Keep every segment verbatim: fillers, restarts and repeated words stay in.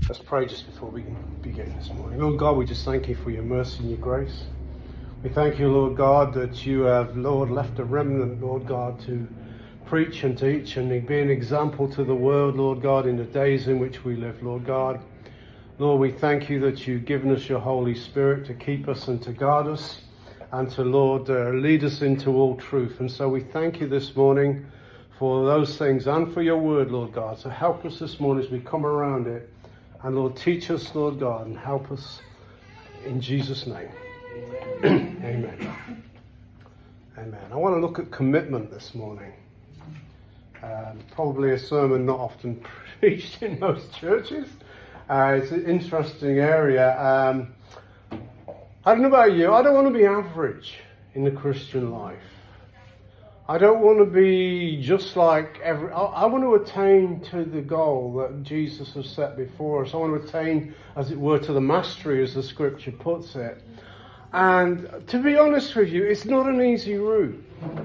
Let's pray just before we begin this morning. Lord God, we just thank you for your mercy and your grace. We thank you, Lord God, that you have, Lord, left a remnant, Lord God, to preach and teach and be an example to the world, Lord God, in the days in which we live, Lord God. Lord, we thank you that you've given us your Holy Spirit to keep us and to guard us and to, Lord, uh, lead us into all truth. And so we thank you this morning for those things and for your word, Lord God. So help us this morning as we come around it. And Lord, teach us, Lord God, and help us in Jesus' name. Amen. Amen. I want to look at commitment this morning. Um, probably a sermon not often preached in most churches. Uh, it's an interesting area. Um, I don't know about you. I don't want to be average in the Christian life. I don't want to be just like every... I, I want to attain to the goal that Jesus has set before us. I want to attain, as it were, to the mastery, as the scripture puts it. And to be honest with you, it's not an easy route.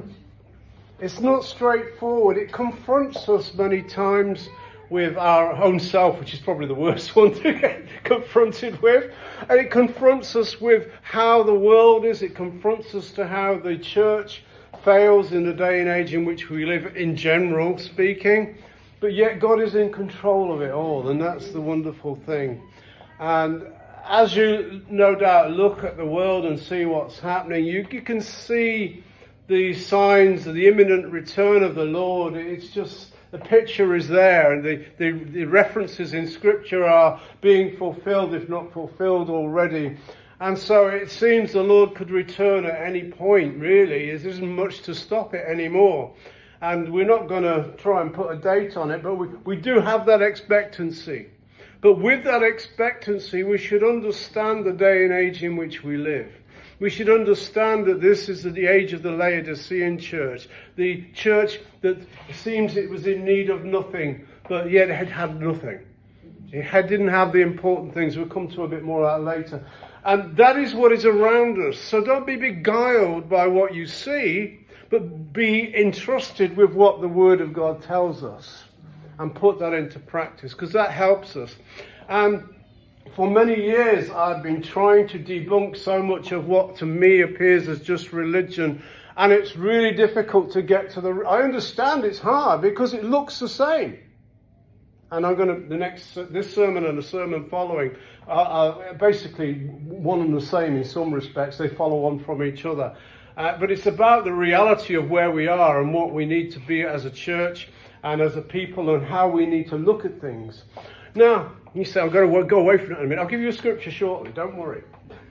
It's not straightforward. It confronts us many times with our own self, which is probably the worst one to get confronted with. And it confronts us with how the world is. It confronts us to how the church fails in the day and age in which we live, in general speaking. But yet God is in control of it all, and that's the wonderful thing. And as you no doubt look at the world and see what's happening, you, you can see the signs of the imminent return of the Lord. It's just, the picture is there, and the, the, the references in Scripture are being fulfilled, if not fulfilled already. And so it seems the Lord could return at any point, really. There isn't much to stop it anymore. And we're not going to try and put a date on it, but we, we do have that expectancy. But with that expectancy, we should understand the day and age in which we live. We should understand that this is the age of the Laodicean church, the church that seems it was in need of nothing, but yet it had had nothing. It had, didn't have the important things. We'll come to a bit more of that later. And that is what is around us. So don't be beguiled by what you see, but be entrusted with what the Word of God tells us and put that into practice, because that helps us. And for many years, I've been trying to debunk so much of what to me appears as just religion. And it's really difficult to get to the... I understand it's hard because it looks the same. And I'm going to, the next, this sermon and the sermon following are, are basically one and the same in some respects. They follow on from each other. Uh, but it's about the reality of where we are and what we need to be as a church and as a people and how we need to look at things. Now, you say, I'm going to go away from it in a minute. I'll give you a scripture shortly, don't worry.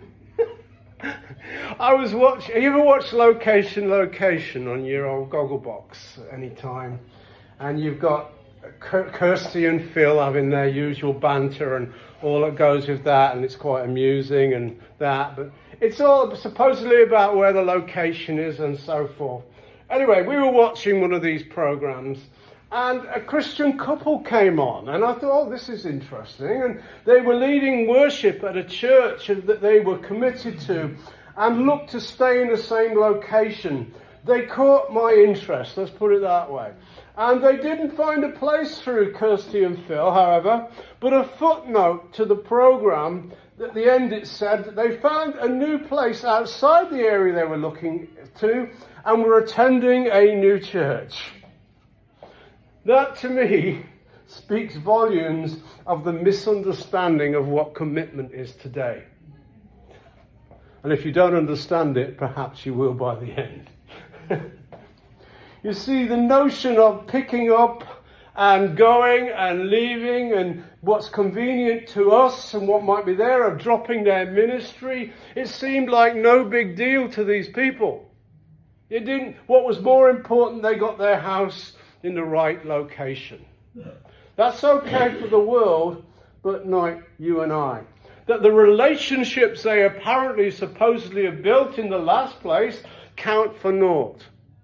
I was watching, have you ever watched Location, Location on your old Gogglebox at any time? And you've got Kirsty and Phil having their usual banter and all that goes with that, and it's quite amusing and that, but it's all supposedly about where the location is and so forth. Anyway, we were watching one of these programs, and a Christian couple came on, and I thought, oh, this is interesting. And they were leading worship at a church that they were committed to and looked to stay in the same location. They caught my interest, let's put it that way. And they didn't find a place through Kirsty and Phil, however, but a footnote to the program. At the end it said that they found a new place outside the area they were looking to and were attending a new church. That, to me, speaks volumes of the misunderstanding of what commitment is today. And if you don't understand it, perhaps you will by the end. You see, the notion of picking up and going and leaving and what's convenient to us and what might be there, of dropping their ministry, it seemed like no big deal to these people. It didn't. What was more important, they got their house in the right location. That's okay for the world, but not you and I. That the relationships they apparently supposedly have built in the last place count for naught.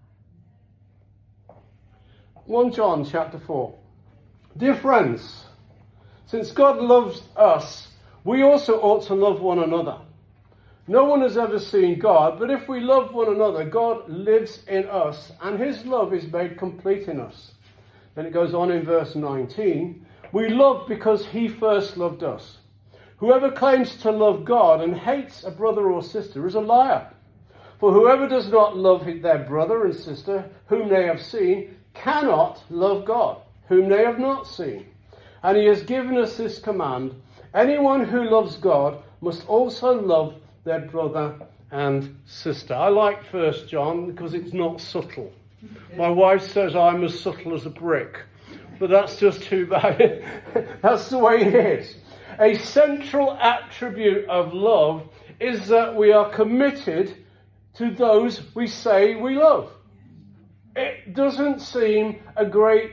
First John chapter four. Dear friends, since God loves us, we also ought to love one another. No one has ever seen God, but if we love one another, God lives in us, and his love is made complete in us. Then it goes on in verse nineteen. We love because he first loved us. Whoever claims to love God and hates a brother or sister is a liar. For whoever does not love their brother and sister whom they have seen cannot love God, whom they have not seen. And he has given us this command: anyone who loves God must also love their brother and sister. I like First John because it's not subtle. My wife says I'm as subtle as a brick, but that's just too bad. That's the way it is. A central attribute of love is that we are committed to those we say we love. It doesn't seem a great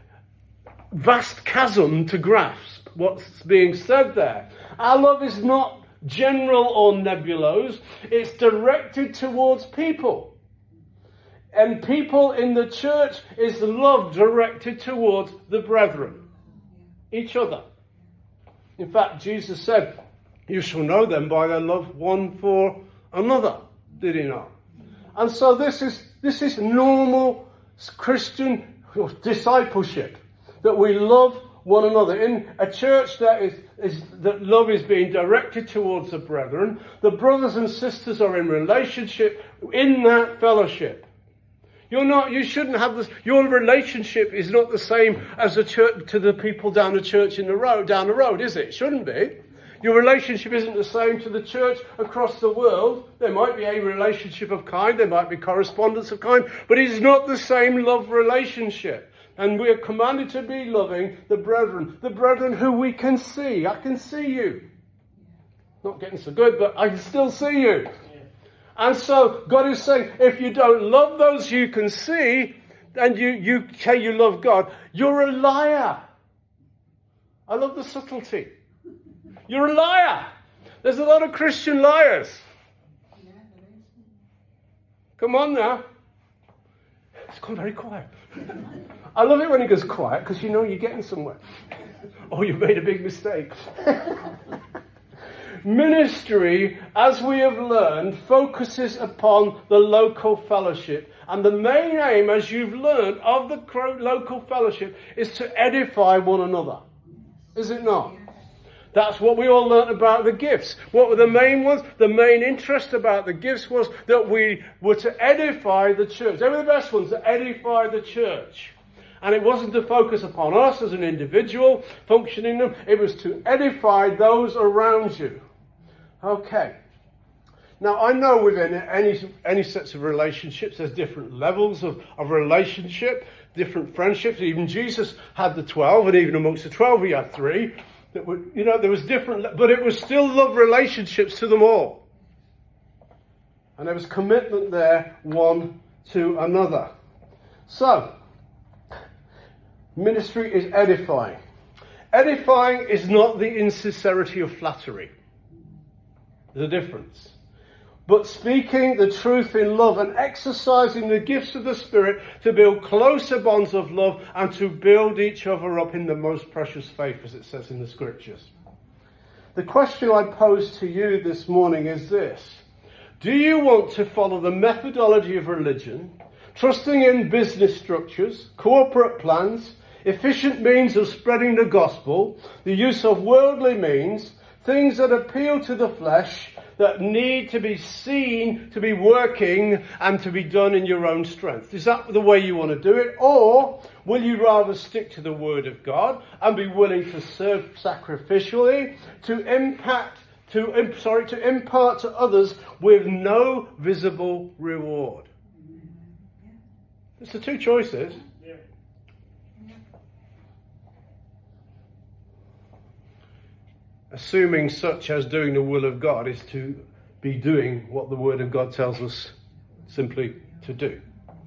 vast chasm to grasp what's being said there. Our love is not general or nebulous. It's directed towards people. And people in the church is love directed towards the brethren, each other. In fact, Jesus said, you shall know them by their love one for another. Did he not? And so this is this is normal Christian discipleship, that we love one another. In a church that is, is that love is being directed towards the brethren, the brothers and sisters are in relationship in that fellowship. You're not, you shouldn't have this, your relationship is not the same as the church to the people down the church in the road, down the road, is it? It shouldn't be. Your relationship isn't the same to the church across the world. There might be a relationship of kind, there might be correspondence of kind, but it's not the same love relationship. And we are commanded to be loving the brethren, the brethren who we can see. I can see you. Not getting so good, but I can still see you. And so God is saying, if you don't love those you can see, and you, you say you love God, you're a liar. I love the subtlety. You're a liar. There's a lot of Christian liars. Come on now. It's gone very quiet. I love it when it goes quiet, because you know you're getting somewhere. Oh, you've made a big mistake. Ministry, as we have learned, focuses upon the local fellowship. And the main aim, as you've learned, of the local fellowship is to edify one another. Is it not? That's what we all learnt about the gifts. What were the main ones? The main interest about the gifts was that we were to edify the church. They were the best ones, to edify the church. And it wasn't to focus upon us as an individual functioning them. It was to edify those around you. Okay. Now, I know within any any sets of relationships, there's different levels of, of relationship, different friendships. Even Jesus had the twelve, and even amongst the twelve, he had three. That were, you know, there was different, but it was still love relationships to them all. And there was commitment there, one to another. So, ministry is edifying. Edifying is not the insincerity of flattery. There's a difference. But speaking the truth in love and exercising the gifts of the Spirit to build closer bonds of love and to build each other up in the most precious faith, as it says in the Scriptures. The question I pose to you this morning is this. Do you want to follow the methodology of religion, trusting in business structures, corporate plans, efficient means of spreading the gospel, the use of worldly means, things that appeal to the flesh, that need to be seen, to be working, and to be done in your own strength? Is that the way you want to do it? Or will you rather stick to the Word of God and be willing to serve sacrificially, to impact, to sorry, to impart to others with no visible reward? It's the two choices. Assuming such as doing the will of God is to be doing what the Word of God tells us simply to do.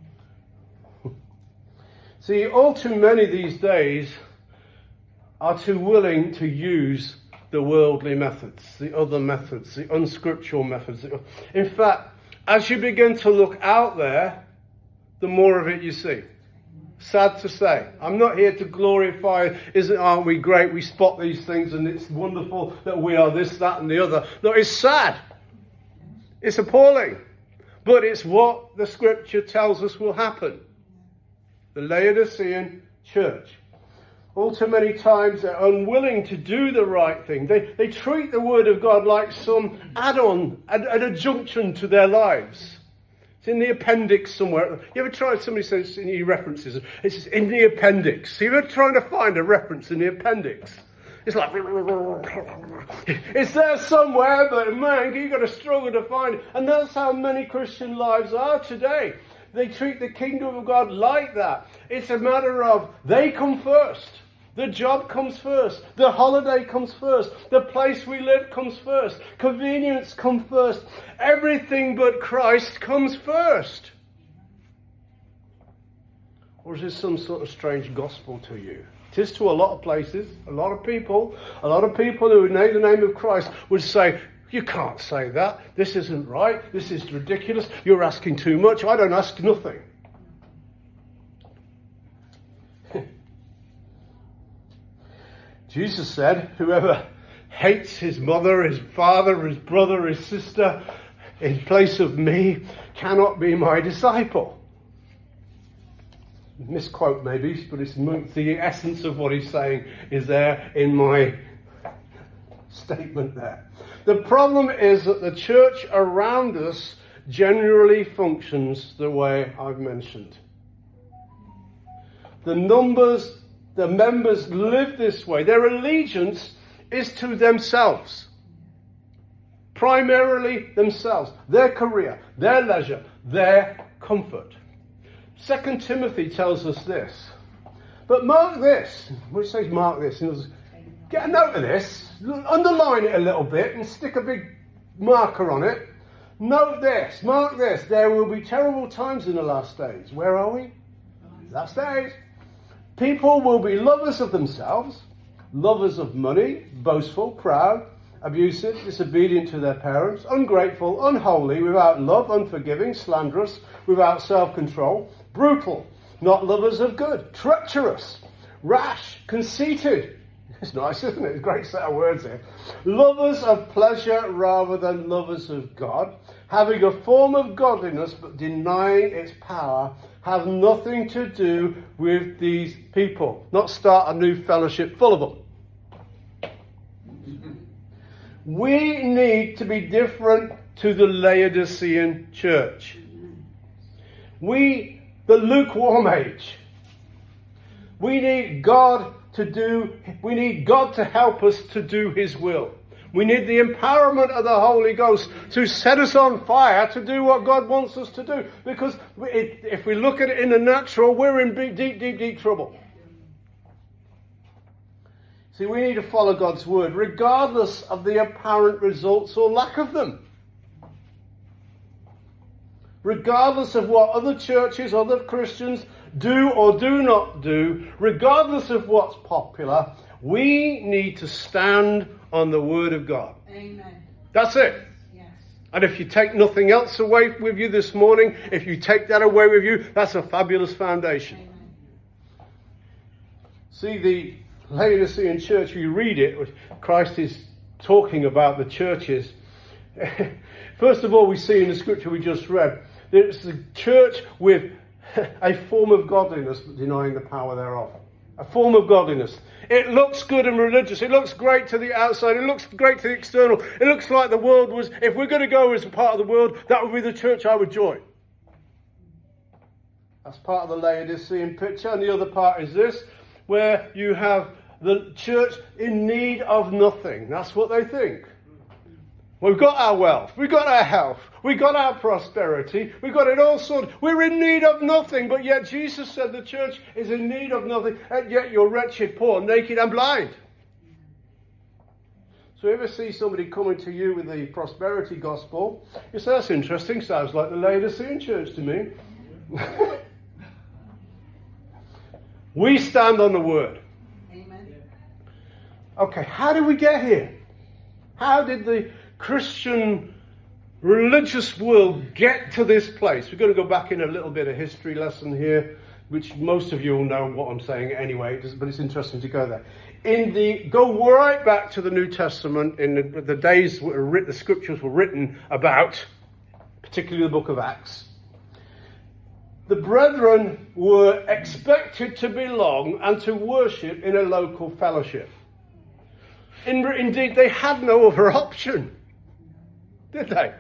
See, all too many these days are too willing to use the worldly methods, the other methods, the unscriptural methods. In fact, as you begin to look out there, the more of it you see. Sad to say. I'm not here to glorify, isn't, aren't we great? We spot these things and it's wonderful that we are this, that and the other. No, it's sad. It's appalling. But it's what the Scripture tells us will happen. The Laodicean church. All too many times they're unwilling to do the right thing. They, they treat the Word of God like some add-on, an, an adjunction to their lives. It's in the appendix somewhere. You ever tried, somebody says in your references, it's in the appendix. You ever trying to find a reference in the appendix? It's like, it's there somewhere, but man, you've got to struggle to find it. And that's how many Christian lives are today. They treat the kingdom of God like that. It's a matter of they come first. The job comes first. The holiday comes first. The place we live comes first. Convenience comes first. Everything but Christ comes first. Or is this some sort of strange gospel to you? It is to a lot of places. A lot of people, a lot of people who name the name of Christ would say, you can't say that. This isn't right. This is ridiculous. You're asking too much. I don't ask nothing. Jesus said, whoever hates his mother, his father, his brother, his sister, in place of me, cannot be my disciple. Misquote maybe, but it's the essence of what he's saying is there in my statement there. The problem is that the church around us generally functions the way I've mentioned. The numbers, the members live this way. Their allegiance is to themselves. Primarily themselves. Their career, their leisure, their comfort. Second Timothy tells us this. But mark this. What it says mark this? Get a note of this. Underline it a little bit and stick a big marker on it. Note this. Mark this. There will be terrible times in the last days. Where are we? Last days. People will be lovers of themselves, lovers of money, boastful, proud, abusive, disobedient to their parents, ungrateful, unholy, without love, unforgiving, slanderous, without self-control, brutal, not lovers of good, treacherous, rash, conceited. It's nice, isn't it? It's a great set of words here. Lovers of pleasure rather than lovers of God, having a form of godliness but denying its power, have nothing to do with these people. Not start a new fellowship full of them. We need to be different to the Laodicean church. We, the lukewarm age, we need God to do, we need God to help us to do his will. We need the empowerment of the Holy Ghost to set us on fire to do what God wants us to do. Because if we look at it in the natural, we're in deep, deep, deep, deep trouble. See, we need to follow God's word, regardless of the apparent results or lack of them. Regardless of what other churches, other Christians do or do not do, regardless of what's popular, we need to stand on the word of God. Amen. That's it. Yes. And if you take nothing else away with you this morning, if you take that away with you, that's a fabulous foundation. Amen. See, the Laodicean church, you read it, Christ is talking about the churches. First of all, we see in the scripture we just read, it's a church with a form of godliness but denying the power thereof. A form of godliness. It looks good and religious. It looks great to the outside. It looks great to the external. It looks like the world was, if we're going to go as a part of the world, that would be the church I would join. That's part of the Laodicean picture. And the other part is this, where you have the church in need of nothing. That's what they think. We've got our wealth, we've got our health, we've got our prosperity, we've got it all sorted. We're in need of nothing, but yet Jesus said the church is in need of nothing, and yet you're wretched, poor, naked and blind. So if you ever see somebody coming to you with the prosperity gospel, you say, that's interesting, sounds like the Laodicean church to me. We stand on the word. Amen. Okay, how did we get here? How did the Christian religious world get to this place? We're going to go back in a little bit of history lesson here, which most of you will know what I'm saying anyway, but it's interesting to go there. In the go right back to the New Testament, in the, the days where writ, the scriptures were written about, particularly the book of Acts. the brethren were expected to belong and to worship in a local fellowship. In, indeed, they had no other option, did they?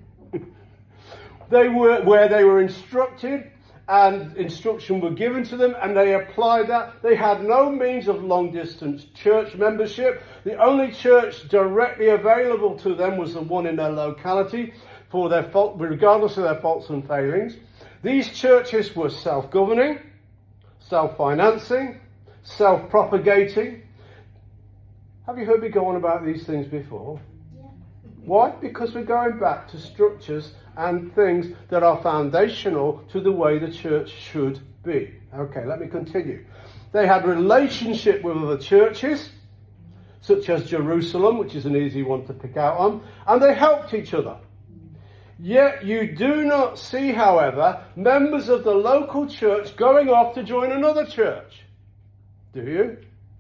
They were where they were instructed, and instruction were given to them, and they applied that. They had no means of long-distance church membership. The only church directly available to them was the one in their locality, for their fault, regardless of their faults and failings. These churches were self-governing, self-financing, self-propagating. Have you heard me go on about these things before? Yeah. Why? Because we're going back to structures and things that are foundational to the way the church should be. Okay, let me continue. They had relationship with other churches, such as Jerusalem, which is an easy one to pick out on, and they helped each other. Yet you do not see, however, members of the local church going off to join another church. Do you?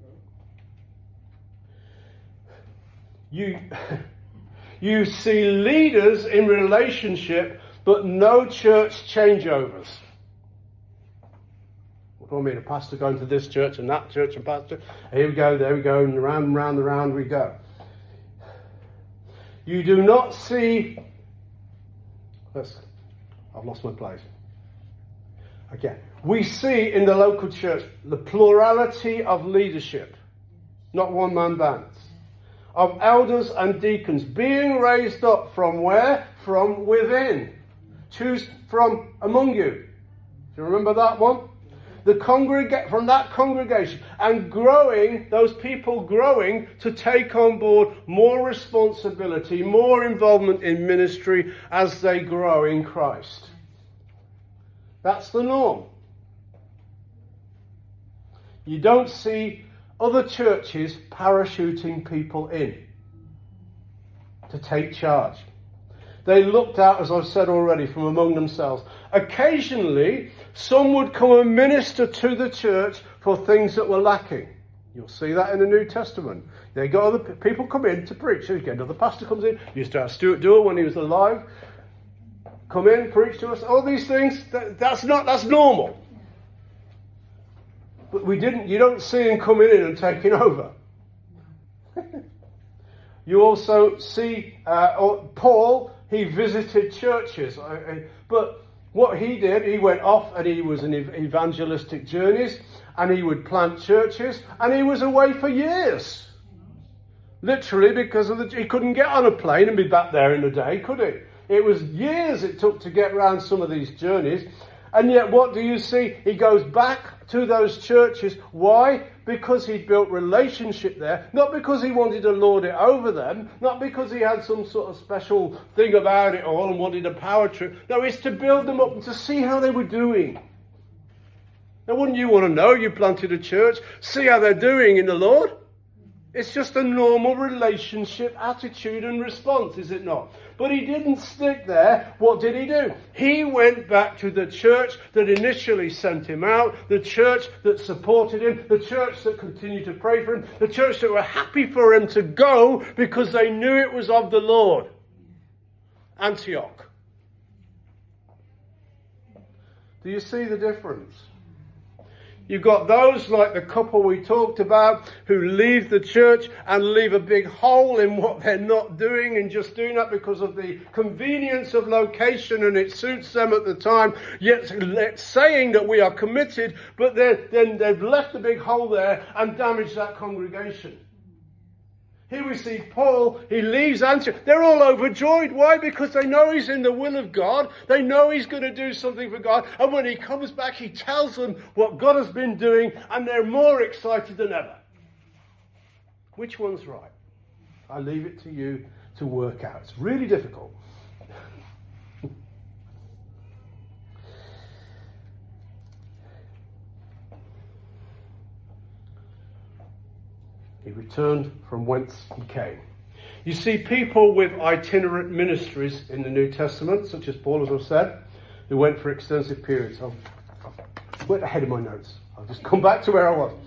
You, you see leaders in relationship, but no church changeovers. What do I mean? A pastor going to this church and that church and pastor. Here we go, there we go, and round and round and round we go. You do not see... Let's, I've lost my place. Again, we see in the local church the plurality of leadership, not one-man bands, of elders and deacons being raised up from where? From within. Choose from among you. Do you remember that one? The congrega- from that congregation, and growing, those people growing to take on board more responsibility, more involvement in ministry as they grow in Christ. That's the norm. You don't see other churches parachuting people in to take charge. They looked out, as I've said already, from among themselves. Occasionally, some would come and minister to the church for things that were lacking. You'll see that in the New Testament. They got other people come in to preach. Again, another pastor comes in. Used to have Stuart Dewar when he was alive. Come in, preach to us. All these things. That, that's not. That's normal. But we didn't. You don't see him coming in and taking over. You also see uh, Paul. He visited churches, but what he did, he went off and he was in evangelistic journeys, and he would plant churches, and he was away for years. Literally, because of the, he couldn't get on a plane and be back there in a day, could he? It was years it took to get around some of these journeys. And yet, what do you see? He goes back to those churches. Why? Because he built relationship there. Not because he wanted to lord it over them. Not because he had some sort of special thing about it all and wanted a power trip. No, it's to build them up and to see how they were doing. Now, wouldn't you want to know? You planted a church. See how they're doing in the Lord. It's just a normal relationship attitude and response, is it not? But he didn't stick there. What did he do? He went back to the church that initially sent him out, the church that supported him, the church that continued to pray for him, the church that were happy for him to go because they knew it was of the Lord. Antioch. Do you see the difference? You've got those like the couple we talked about who leave the church and leave a big hole in what they're not doing and just doing that because of the convenience of location and it suits them at the time, yet saying that we are committed, but then, then they've left a big hole there and damaged that congregation. Here we see Paul, he leaves Antioch. They're all overjoyed. Why? Because they know he's in the will of God. They know he's going to do something for God. And when he comes back, he tells them what God has been doing, and they're more excited than ever. Which one's right? I leave it to you to work out. It's really difficult. He returned from whence he came. You see people with itinerant ministries in the New Testament, such as Paul, as I've said, who went for extensive periods. I've, I've went ahead of my notes. I'll just come back to where I was.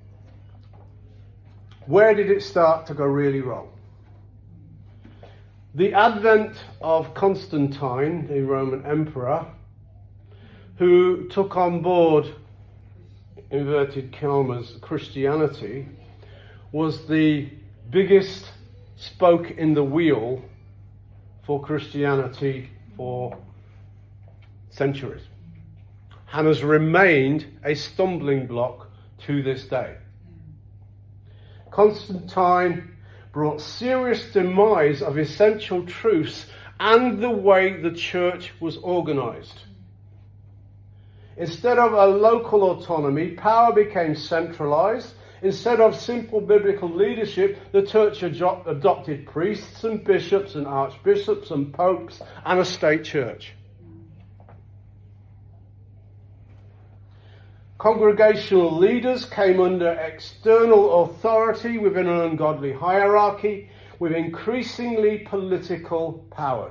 Where did it start to go really wrong? the advent of Constantine, the Roman emperor, who took on board, inverted commas, Christianity, was the biggest spoke in the wheel for Christianity for centuries, and has remained a stumbling block to this day. Constantine brought serious demise of essential truths and the way the church was organized. Instead of a local autonomy, power became centralized. Instead of simple biblical leadership, the church ado- adopted priests and bishops and archbishops and popes and a state church. Congregational leaders came under external authority within an ungodly hierarchy with increasingly political power.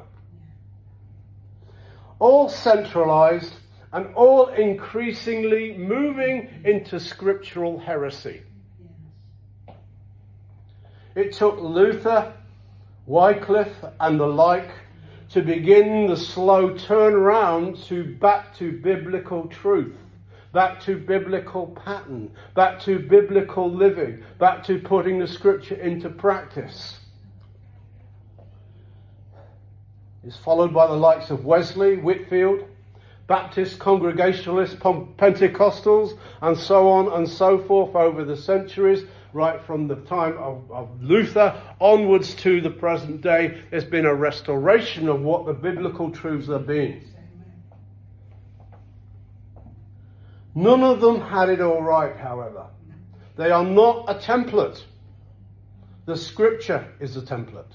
All centralized and all increasingly moving into scriptural heresy. It took Luther, Wycliffe and the like to begin the slow turnaround to back to biblical truth, back to biblical pattern, back to biblical living, back to putting the scripture into practice. It's followed by the likes of Wesley, Whitefield, Baptist, Congregationalists, Pentecostals, and so on and so forth over the centuries. Right from the time of, of Luther onwards to the present day, there's been a restoration of what the biblical truths have been. None of them had it all right, however. They are not a template. The scripture is a template.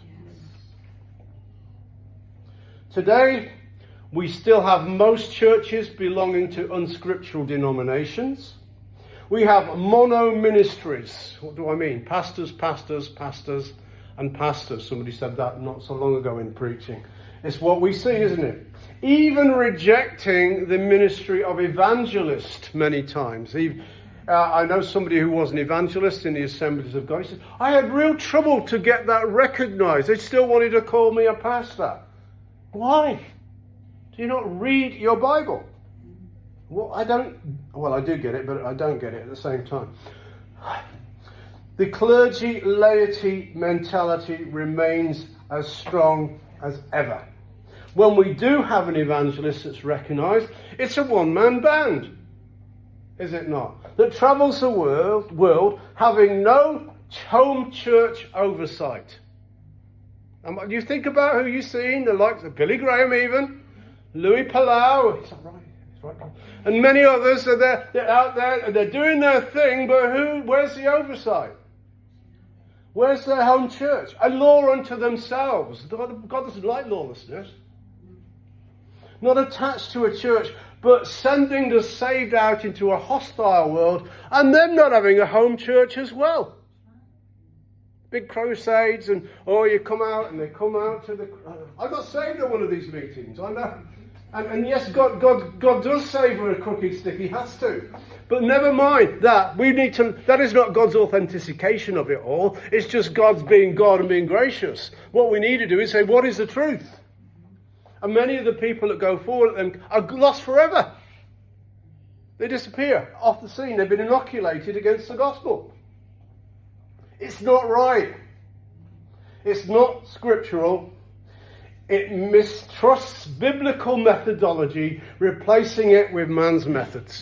Today, we still have most churches belonging to unscriptural denominations. We have mono ministries. What do I mean? Pastors, pastors, pastors, and pastors. Somebody said that not so long ago in preaching. It's what we see, isn't it? Even rejecting the ministry of evangelist many times. He, uh, I know somebody who was an evangelist in the Assemblies of God. He said, I had real trouble to get that recognized. They still wanted to call me a pastor. Why? Do you not read your Bible? Well, I don't, well, I do get it, but I don't get it at the same time. The clergy laity mentality remains as strong as ever. When we do have an evangelist that's recognised, it's a one-man band, is it not? That travels the world, world having no home church oversight. And you think about who you've seen, the likes of Billy Graham even, Louis Palau, is that right? Right. And many others are there, they're out there and they're doing their thing, but who? Where's the oversight? Where's their home church? A law unto themselves. God doesn't like lawlessness. Not attached to a church, but sending the saved out into a hostile world and them not having a home church as well. Big crusades and, oh, you come out and they come out to the... I got saved at one of these meetings, I know. And, and yes, God, God, God does savour a crooked stick. He has to. But never mind that. We need to. That is not God's authentication of it all. It's just God's being God and being gracious. What we need to do is say, what is the truth? And many of the people that go forward at them are lost forever. They disappear off the scene. They've been inoculated against the gospel. It's not right. It's not scriptural. It mistrusts biblical methodology, replacing it with man's methods.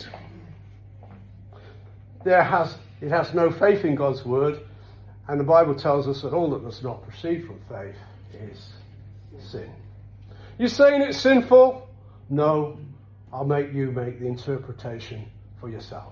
There has, it has no faith in God's word, and the Bible tells us that all that does not proceed from faith is sin. You're saying it's sinful? No, I'll make you make the interpretation for yourself.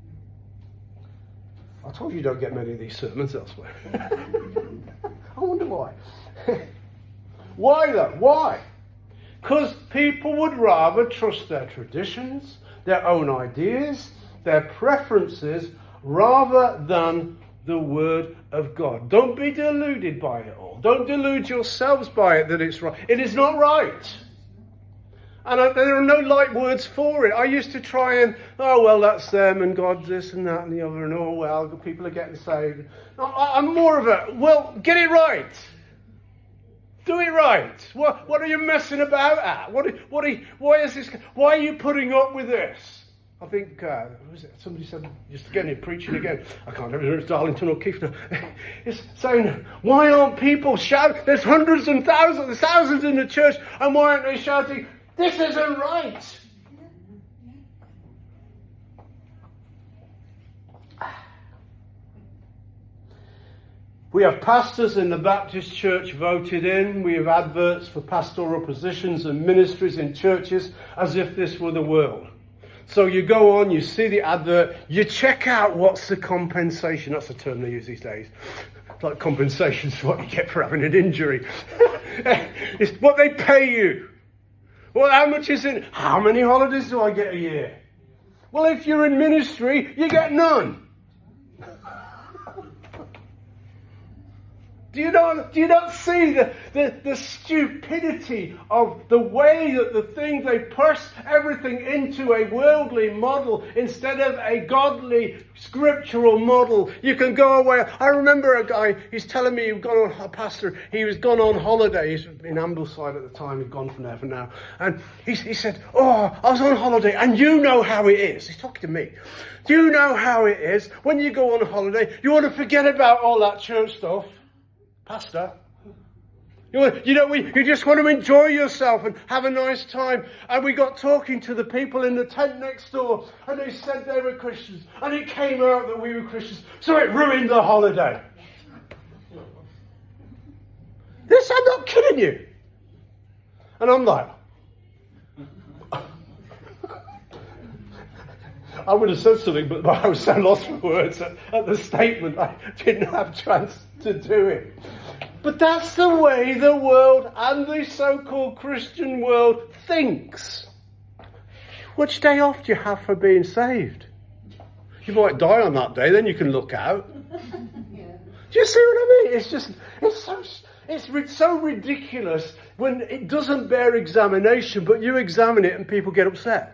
I told you you don't get many of these sermons elsewhere. I wonder why. Why though? Why? Because people would rather trust their traditions, their own ideas, their preferences, rather than the Word of God. Don't be deluded by it all. Don't delude yourselves by it that it's right. It is not right. And I, there are no light words for it. I used to try and, oh, well, that's them and God's this and that and the other, and oh, well, people are getting saved. I, I'm more of a, well, get it right. Do it right. What, what are you messing about at? What, what are you, why is this? Why are you putting up with this? I think, uh, who was it? Somebody said, just again, in preaching again, I can't remember if it's Darlington or Keith now. It's saying, why aren't people shouting? There's hundreds and thousands, there's thousands in the church, and why aren't they shouting, this isn't right? We have pastors in the Baptist church voted in. We have adverts for pastoral positions and ministries in churches as if this were the world. So you go on, you see the advert, you check out what's the compensation. That's the term they use these days. It's like compensation is what you get for having an injury. It's what they pay you. Well, how much is it? How many holidays do I get a year? Well, if you're in ministry, you get none. Do you not, do you not see the, the, the stupidity of the way that the thing, they push everything into a worldly model instead of a godly scriptural model? You can go away. I remember a guy, he's telling me he'd gone on, a pastor, he was gone on holiday. He's in Ambleside at the time, he'd gone from there for now. And he, he said, oh, I was on holiday and you know how it is. He's talking to me. Do you know how it is? When you go on holiday, you want to forget about all that church stuff. Pastor, you, want, you know, we, you just want to enjoy yourself and have a nice time. And we got talking to the people in the tent next door, and they said they were Christians. And it came out that we were Christians, so it ruined the holiday. This, I'm not kidding you. And I'm like, I would have said something, but I was so lost for words at, at the statement, I didn't have a chance to do it. But that's the way the world and the so-called Christian world thinks. Which day off do you have for being saved? You might die on that day, then you can look out. Yeah. Do you see what I mean? It's just, it's so, it's so ridiculous when it doesn't bear examination, but you examine it and people get upset.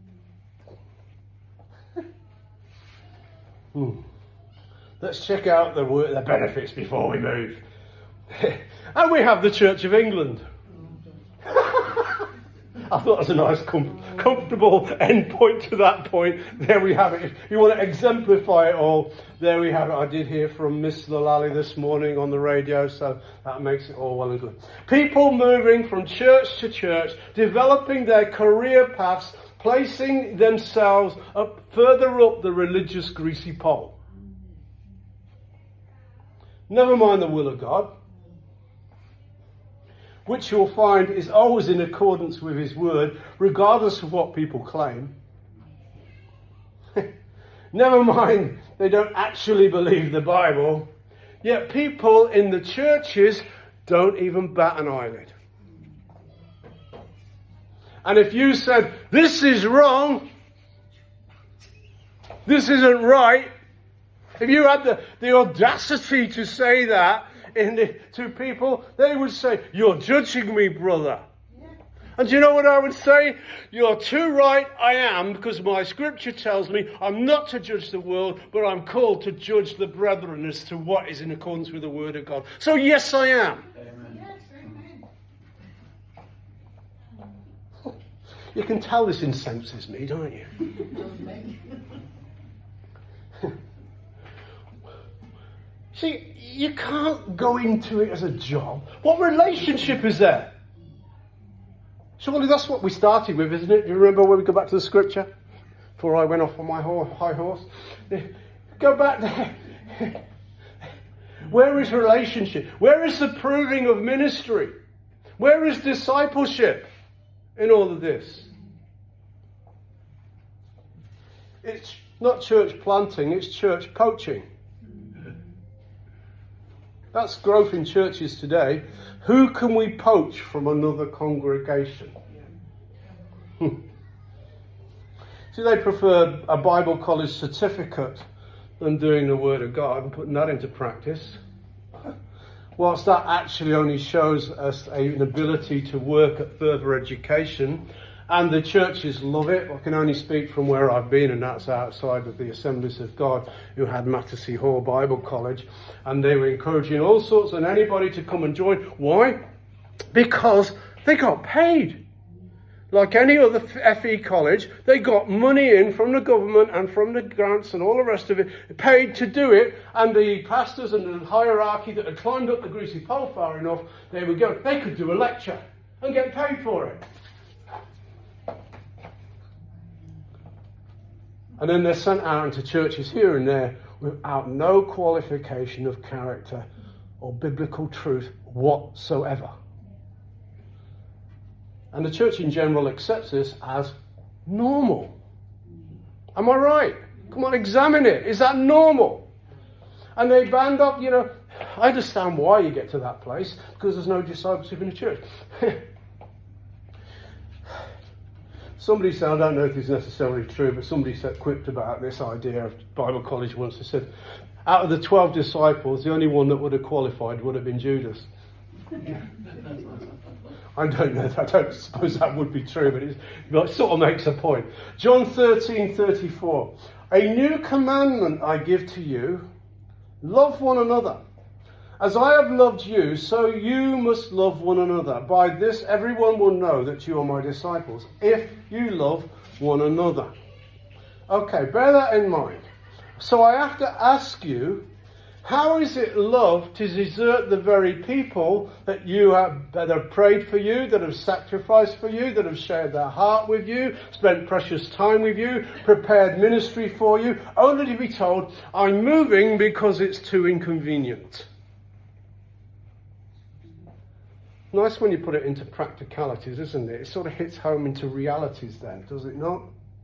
Hmm. Let's check out the, the benefits before we move. And we have the Church of England. I thought that was a nice, com- comfortable end point to that point. There we have it. If you want to exemplify it all, there we have it. I did hear from Miss Lalali this morning on the radio, so that makes it all well and good. People moving from church to church, developing their career paths, placing themselves up further up the religious greasy pole. Never mind the will of God, which you'll find is always in accordance with his word, regardless of what people claim. Never mind, they don't actually believe the Bible, yet people in the churches don't even bat an eyelid. And if you said, this is wrong, this isn't right, if you had the, the audacity to say that in the, to people, they would say, you're judging me, brother. Yeah. And do you know what I would say? You're too right, I am, because my scripture tells me I'm not to judge the world, but I'm called to judge the brethren as to what is in accordance with the word of God. So yes, I am. Amen. Yes, amen. You can tell this incenses me, don't you? See, you can't go into it as a job. What relationship is there? Surely that's what we started with, isn't it? Do you remember when we go back to the scripture? Before I went off on my high horse. Go back there. Where is relationship? Where is the proving of ministry? Where is discipleship in all of this? It's not church planting, it's church poaching. That's growth in churches today. Who can we poach from another congregation? Hmm. See, they prefer a Bible college certificate than doing the Word of God and putting that into practice. Whilst that actually only shows us an ability to work at further education, and the churches love it. I can only speak from where I've been, and that's outside of the Assemblies of God, who had Mattersey Hall Bible College, and they were encouraging all sorts and anybody to come and join. Why? because they got paid. Like any other F E college, they got money in from the government and from the grants and all the rest of it, paid to do it, and the pastors and the hierarchy that had climbed up the greasy pole far enough, they would go, they could do a lecture and get paid for it. And then they're sent out into churches here and there without no qualification of character or biblical truth whatsoever. And the church in general accepts this as normal. Am I right? Come on, examine it. Is that normal? And they band up, you know, I understand why you get to that place, because there's no discipleship in the church. Somebody said, I don't know if this is necessarily true, but somebody said, quipped about this idea of Bible college once. They said, out of the twelve disciples, the only one that would have qualified would have been Judas. I don't know. I don't suppose that would be true, but it, but it sort of makes a point. John thirteen thirty-four. A new commandment I give to you, love one another. As I have loved you, so you must love one another. By this everyone will know that you are my disciples, if you love one another. Okay, bear that in mind. So I have to ask you, how is it love to desert the very people that you have, that have prayed for you, that have sacrificed for you, that have shared their heart with you, spent precious time with you, prepared ministry for you, only to be told, I'm moving because it's too inconvenient? Nice when you put it into practicalities, isn't it? It sort of hits home into realities then, does it not?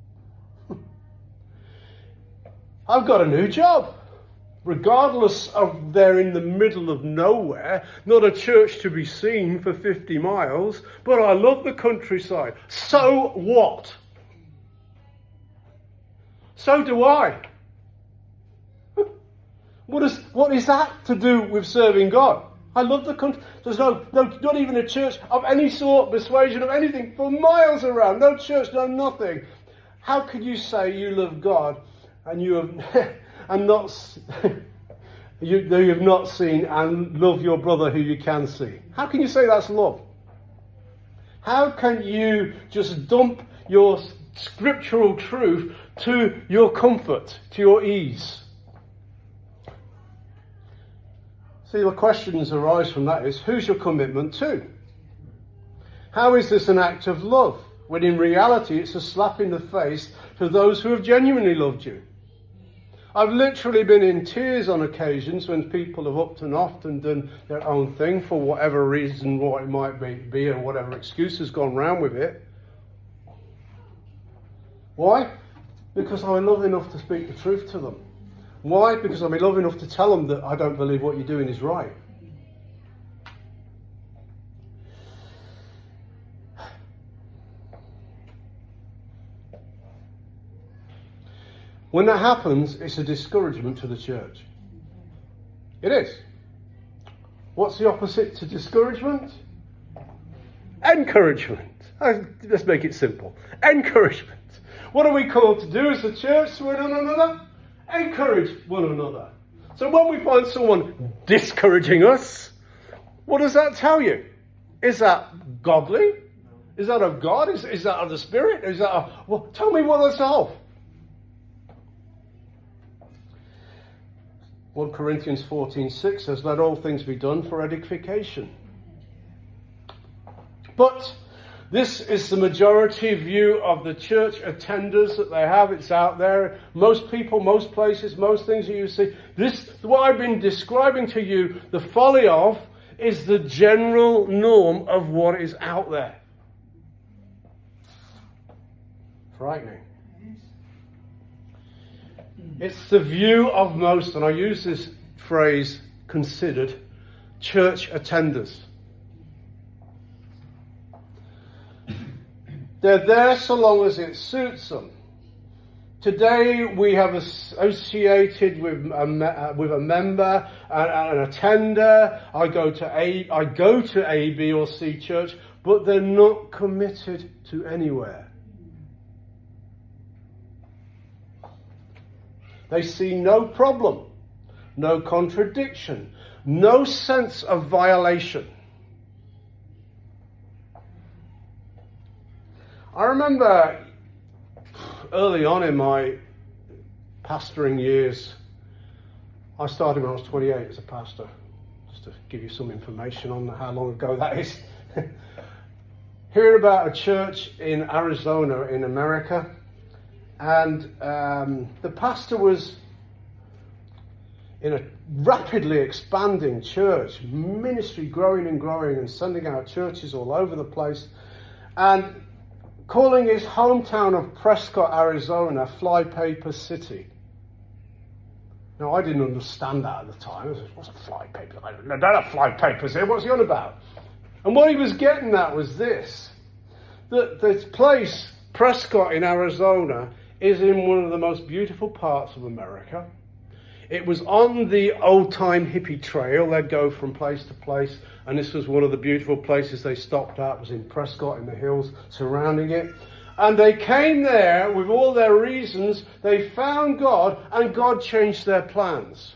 I've got a new job. Regardless of they're in the middle of nowhere, not a church to be seen for fifty miles, but I love the countryside. So what? So do I. What is, what is that to do with serving God? I love the country. There's no, no, not even a church of any sort, persuasion of anything for miles around. No church, no nothing. How could you say you love God and you have... and not you, you have not seen and love your brother who you can see? How can you say that's love? How can you just dump your scriptural truth to your comfort, to your ease? See, the questions arise from that is, who's your commitment to? How is this an act of love, when in reality it's a slap in the face to those who have genuinely loved you? I've literally been in tears on occasions when people have upped and offed and done their own thing for whatever reason, what it might be, be or whatever excuse has gone round with it. Why? Because I'm in love enough to speak the truth to them. Why? Because I'm in love enough to tell them that I don't believe what you're doing is right. When that happens, it's a discouragement to the church. It is. What's the opposite to discouragement? Encouragement. Let's make it simple. Encouragement. What are we called to do as a church to one another? Encourage one another. So when we find someone discouraging us, what does that tell you? Is that godly? Is that of God? Is, is that of the Spirit? Is that of, well, tell me what that's of. First Corinthians fourteen six says, let all things be done for edification. But this is the majority view of the church attenders that they have. It's out there. Most people, most places, most things that you see. This, what I've been describing to you, the folly of, is the general norm of what is out there. Frightening. It's the view of most, and I use this phrase, considered, church attenders. They're there so long as it suits them. Today we have associated with a, with a member, an, an attender. I go to A, I go to A, B or C church, but they're not committed to anywhere. They see no problem, no contradiction, no sense of violation. I remember early on in my pastoring years, I started when I was twenty-eight as a pastor, just to give you some information on how long ago that is. Hearing about a church in Arizona in America, and um, the pastor was in a rapidly expanding church, ministry growing and growing and sending out churches all over the place, and calling his hometown of Prescott, Arizona, Flypaper City. Now, I didn't understand that at the time. I said, what's a flypaper? I don't have flypapers here. What's he on about? And what he was getting at was this, that this place, Prescott in Arizona, is in one of the most beautiful parts of America. It was on the old-time hippie trail. They'd go from place to place, and this was one of the beautiful places they stopped at, was in Prescott, in the hills surrounding it. And they came there with all their reasons. They found God, and God changed their plans.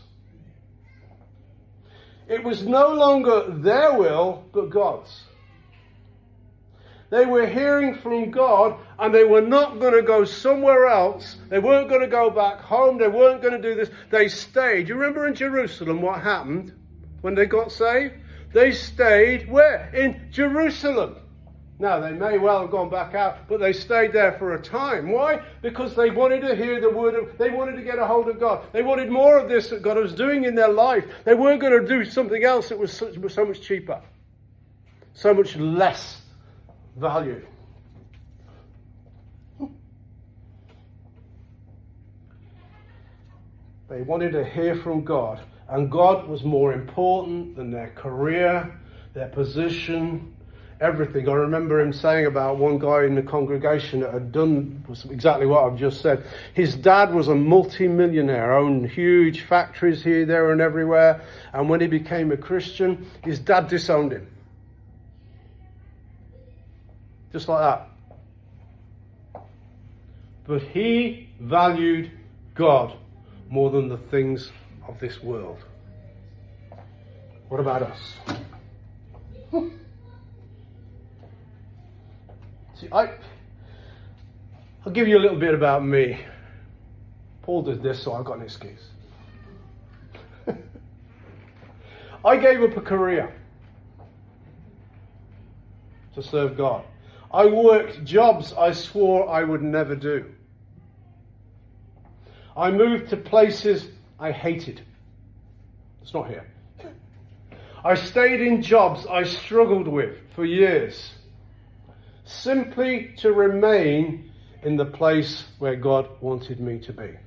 It was no longer their will, but God's. They were hearing from God, and they were not going to go somewhere else. They weren't going to go back home. They weren't going to do this. They stayed. You remember in Jerusalem what happened when they got saved? They stayed where? In Jerusalem. Now, they may well have gone back out, but they stayed there for a time. Why? Because they wanted to hear the word of, they wanted to get a hold of God. They wanted more of this that God was doing in their life. They weren't going to do something else that was so, so much cheaper, so much less value. They wanted to hear from God, and God was more important than their career, their position, everything. I remember him saying about one guy in the congregation that had done was exactly what I've just said. His dad was a multi-millionaire, owned huge factories here, there and everywhere, and when he became a Christian, his dad disowned him. Just like that. But he valued God more than the things of this world. What about us? See, I, I'll give you a little bit about me. Paul did this, so I've got an excuse. I gave up a career to serve God. I worked jobs I swore I would never do. I moved to places I hated. It's not here. I stayed in jobs I struggled with for years, simply to remain in the place where God wanted me to be.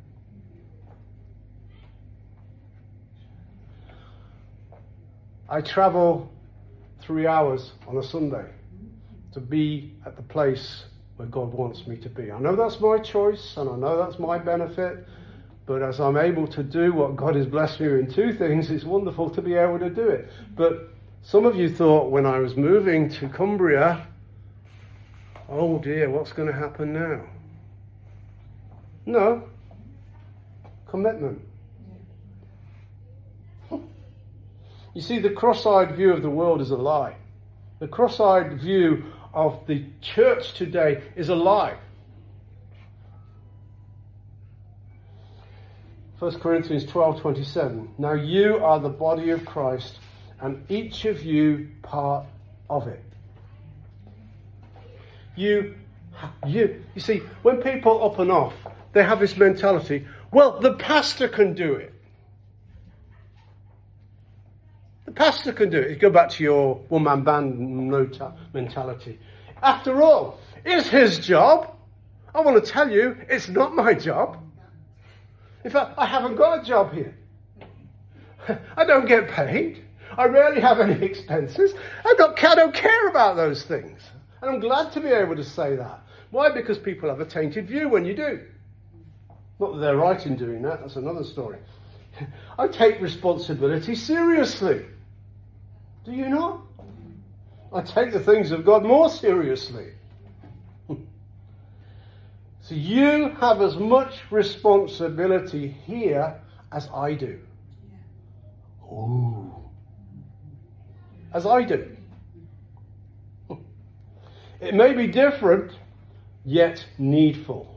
I travel three hours on a Sunday to be at the place where God wants me to be. I know that's my choice, and I know that's my benefit, but as I'm able to do what God has blessed me with in two things, it's wonderful to be able to do it. But some of you thought when I was moving to Cumbria, oh dear, what's going to happen now? No. Commitment. You see, the cross-eyed view of the world is a lie. The cross-eyed view of the church today is a lie. First Corinthians twelve twenty-seven. Now you are the body of Christ, and each of you part of it. You, you, you see, when people up and off, they have this mentality, well, the pastor can do it. The pastor can do it. You go back to your one-man band mentality. After all, it's his job. I want to tell you, it's not my job. In fact, I haven't got a job here. I don't get paid. I rarely have any expenses. I don't, I don't care about those things. And I'm glad to be able to say that. Why? Because people have a tainted view when you do. Not that they're right in doing that. That's another story. I take responsibility seriously. Do you not? I take the things of God more seriously. So you have as much responsibility here as I do. Ooh. As I do. It may be different, yet needful.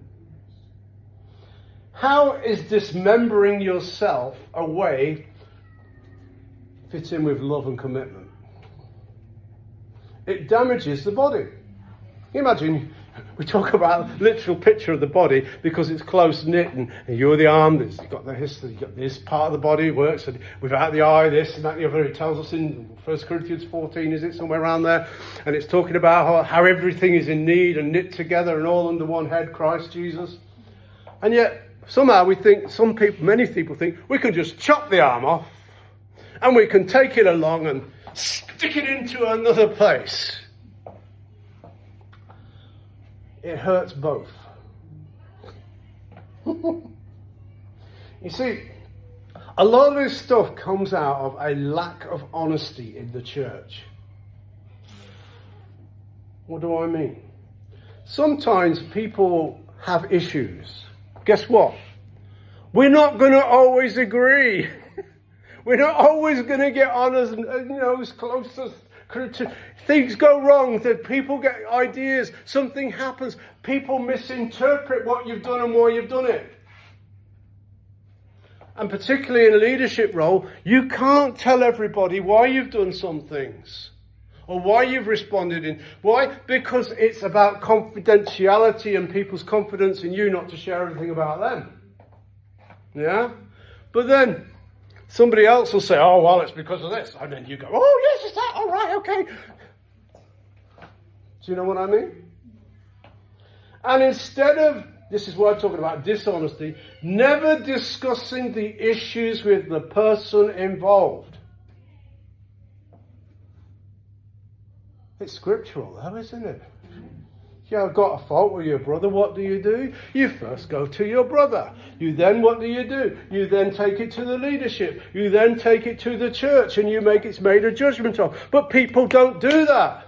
How is dismembering yourself away fit in with love and commitment? It damages the body. Can you imagine, we talk about a literal picture of the body because it's close-knit, and, and you're the arm, there's, you've got the history, you've got this part of the body works, and without the eye, this and that, the other. It tells us in First Corinthians fourteen, is it, somewhere around there? And it's talking about how, how everything is in need and knit together and all under one head, Christ Jesus. And yet, somehow we think, some people, many people think, we can just chop the arm off and we can take it along and stick it into another place. It hurts both. You see, a lot of this stuff comes out of a lack of honesty in the church. What do I mean? Sometimes people have issues. Guess what? We're not going to always agree. We're not always going to get on as, you know, as close as things go wrong, that people get ideas, something happens, people misinterpret what you've done and why you've done it. And particularly in a leadership role, you can't tell everybody why you've done some things or why you've responded in. Why? Because it's about confidentiality and people's confidence in you not to share everything about them. Yeah? But then somebody else will say, oh, well, it's because of this. And then you go, oh, yes, it's that. All right, okay. Do you know what I mean? And instead of, this is what I'm talking about, dishonesty, never discussing the issues with the person involved. It's scriptural though, isn't it? Yeah, I've got a fault with your brother. What do you do? You first go to your brother. You then, what do you do? You then take it to the leadership. You then take it to the church and you make it's made a judgment of. But people don't do that.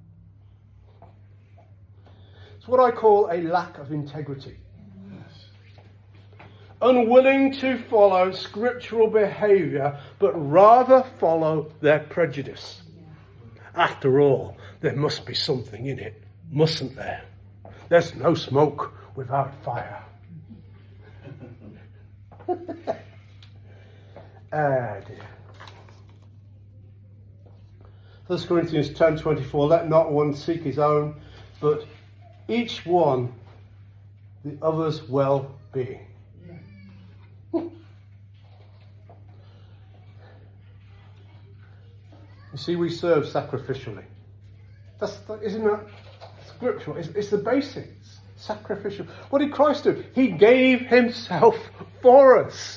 It's what I call a lack of integrity. Unwilling to follow scriptural behaviour, but rather follow their prejudice. After all, there must be something in it, mustn't there? There's no smoke without fire. Ah, dear. First Corinthians ten twenty-four, let not one seek his own, but each one the other's well-being. You see, we serve sacrificially. That's, that, isn't that scriptural? It's, it's the basics. Sacrificial. What did Christ do? He gave himself for us.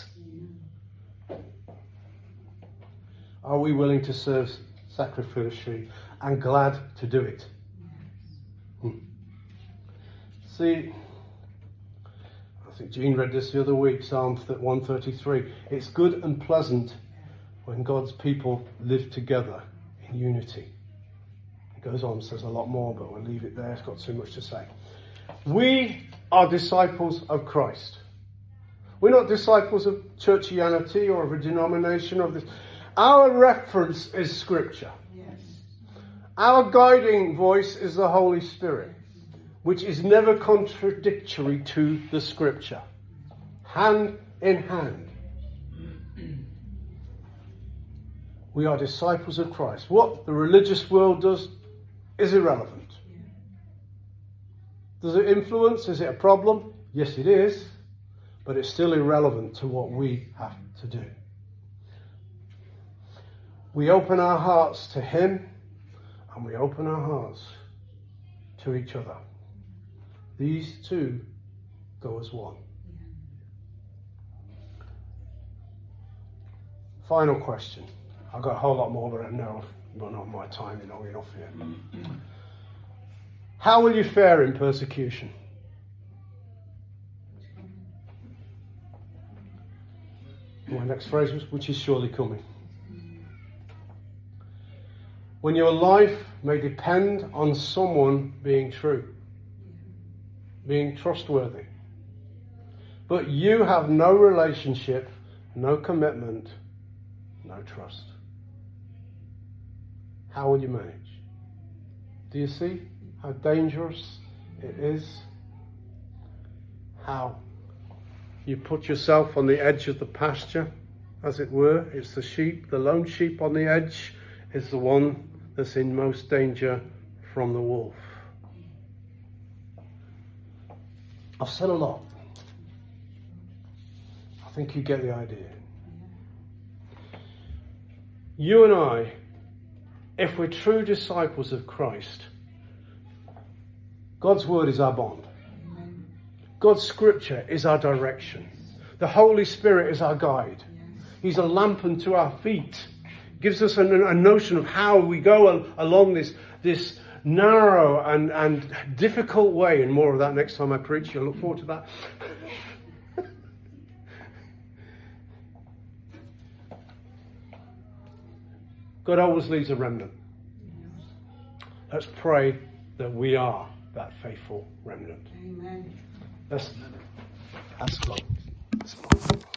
Are we willing to serve sacrificially and glad to do it? Hmm. See, I think Jean read this the other week, Psalm one thirty-three. It's good and pleasant when God's people live together in unity. It goes on, says a lot more, but we'll leave it there. It's got too much to say. We are disciples of Christ. We're not disciples of churchianity or of a denomination of this. Our reference is Scripture. Yes. Our guiding voice is the Holy Spirit, which is never contradictory to the Scripture. Hand in hand. We are disciples of Christ. What the religious world does is irrelevant. Does it influence? Is it a problem? Yes, it is. But it's still irrelevant to what we have to do. We open our hearts to Him and we open our hearts to each other. These two go as one. Final question. I've got a whole lot more, but I know I've run out my time long enough here. How will you fare in persecution? My next phrase was, which is surely coming. When your life may depend on someone being true, being trustworthy, but you have no relationship, no commitment, no trust. How will you manage? Do you see? how dangerous it is, how you put yourself on the edge of the pasture, as it were. It's the sheep, the lone sheep on the edge is the one that's in most danger from the wolf. I've said a lot. I think you get the idea. You and I, if we're true disciples of Christ, God's word is our bond. God's scripture is our direction. The Holy Spirit is our guide. He's a lamp unto our feet. Gives us a, a notion of how we go along this, this narrow and, and difficult way. And more of that next time I preach. I look forward to that. God always leaves a remnant. Let's pray that we are that faithful remnant. Amen. Let's, let's go. Let's go.